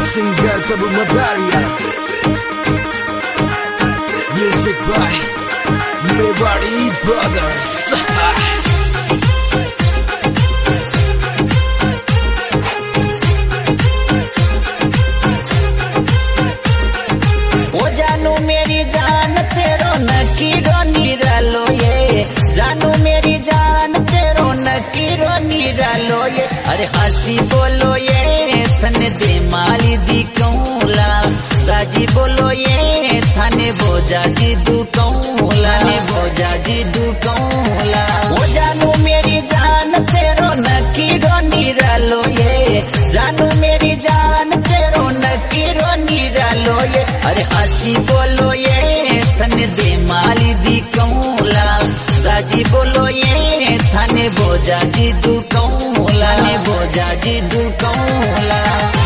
Singer Tabu Madaria. Music by Mewari Brothers. ओ जानू मेरी जान तेरो नकीरो निरालो ये, जानू मेरी जान तेरो नकीरो निरालो ये। अरे हंसी बोलो ये थने दे माली दी कौला, राजी बोलो ये थाने भोजा जी दू कौला, ने भोजा जी दू कौला। ओ जानू मेरी जान तेरो नकीरो निरालो ये, जानू मेरी जान तेरो नकीरो निरालो ये। अरे हंसी बोलो ये थने दे माली दी कौला, राजी बोलो ये थाने भोजा जी दू कौला, ने भोजा जी दू कौला।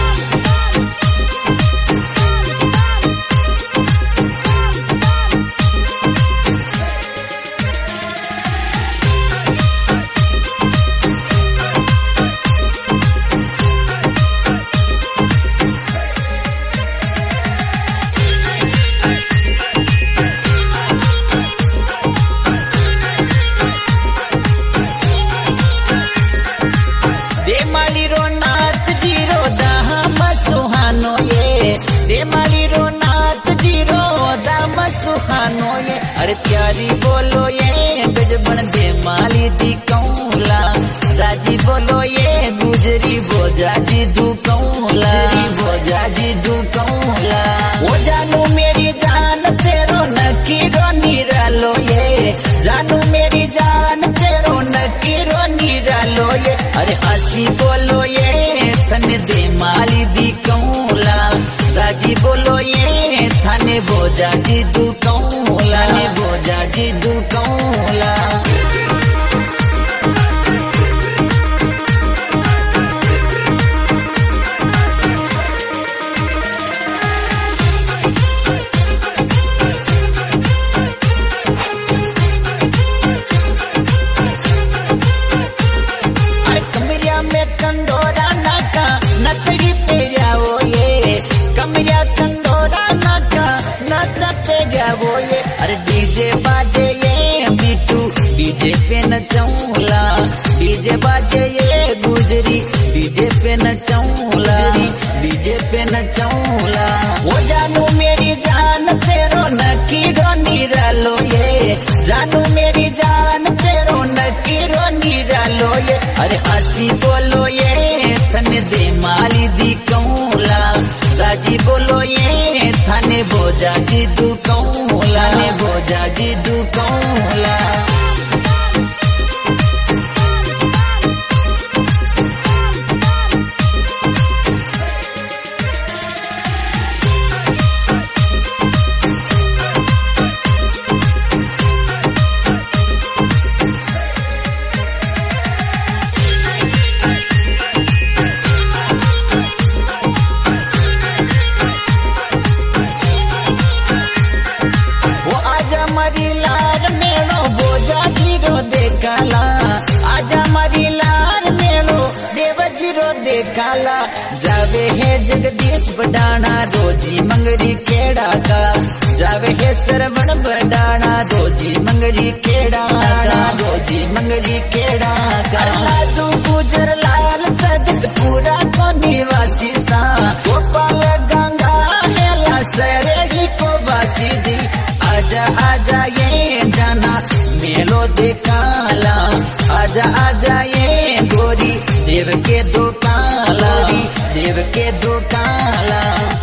देमाली रो नाथ जीरो दाम सुहानो ये, देमाली रो नाथ जीरो दाम सुहानो ये। अरे प्यारी बोलो ये गजबन देमाली दी कौला, राजी बोलो ये गुजरी भोजा जी दू कौला, भोजा जी दू कौला। वो जानू मेरी जान तेरो नकीरो निरालो ये, जानू मेरी जान तेरो नकीरो निरालो ये। अरे हंसी बोलो ये थने दे माली दी कौला, राजी बोलो ये थाने भोजा जी दू कौला, ने भोजा जी दू कौला। में कंदोरा नाका नकड़ी पे जाओ ये, कमरिया कंदोरा नाका नच पे जाओ ये। अरे डीजे बाजे ये बिटू डीजे पे नचौला, डीजे बाजे ये गुजरी डीजे पे नचौला, डीजे पे नचौला। वो जानू मेरी जान तेरो नकीरो निरालो ये, जानू मेरी जान तेरो नकीरो निरालो ये। अरे हंसी बोलो ये थने दे माली दी कौला, राजी बोलो ये थाने भोजा जी दू कौला, ने भोजा जी दू कौला। आजा मारी लार मेलो भोजा जीरो देखाला, आजा मारी लार मेलो देव जीरो देखाला। जावे है जगदीश बडाना रोजी मंगरी केड़ा का, जावे है सरवण बडाना रोजी मंगरी केड़ा का, रोजी मंगरी केड़ा का। तू गुजर लाल तजत पूरा को निवासी सा, गोपाल गंगा मेला सरेगी को वासी जी। आजा आजा ये जाना मेलो देखाला, आजा आजा ये गोरी देव के दो काला, देव के दो काला।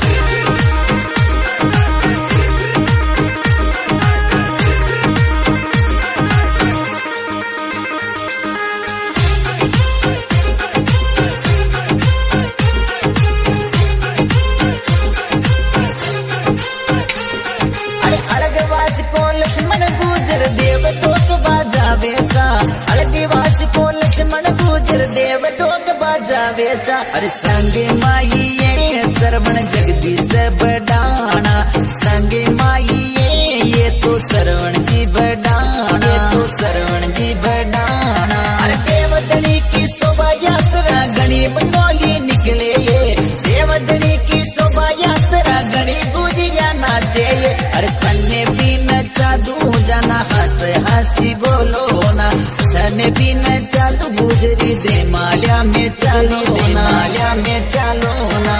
अलगवास को लक्ष्मण गुजर देव डोक बाजावेचा। अरे संगे माई ये सरवण जगदीश बडाना, संगे माई ये तो सरवण जी बडाना, ये तो सरवण जी बडाना। अरे देवदनी की शोभा यात्रा गणी बंगोली निकले ये, देवदनी की अरे तने भी नचा दूं जाना हंस हंसी बोलो ना तने भी नचा दूं गुजरी दे मालिया में चलो ना मालिया में चलो ना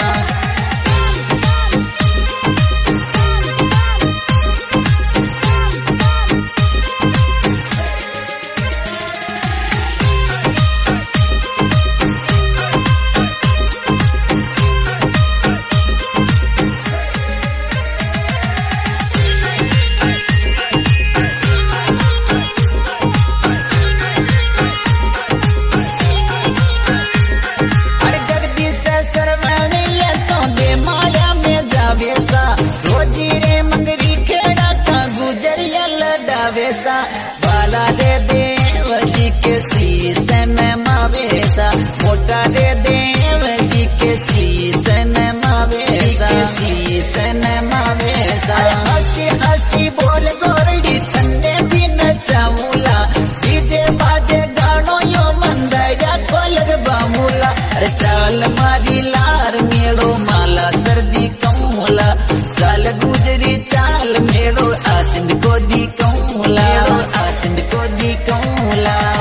बाला रे देव जी के शीशन मावेसा मोटा रे देव जी के शीशन मावेसा शीशन मावेसा हंसी हंसी बोल गोरडी तन्ने भी नचाऊला डीजे बाजे गानो यो मंदया कोलग बामूला अरे चाल मारी लार मेड़ो माला सर्दी कमूला चाल गुजरी चाल मेड़ो आसिंद को दी कमूला आसिंद को दी कमूला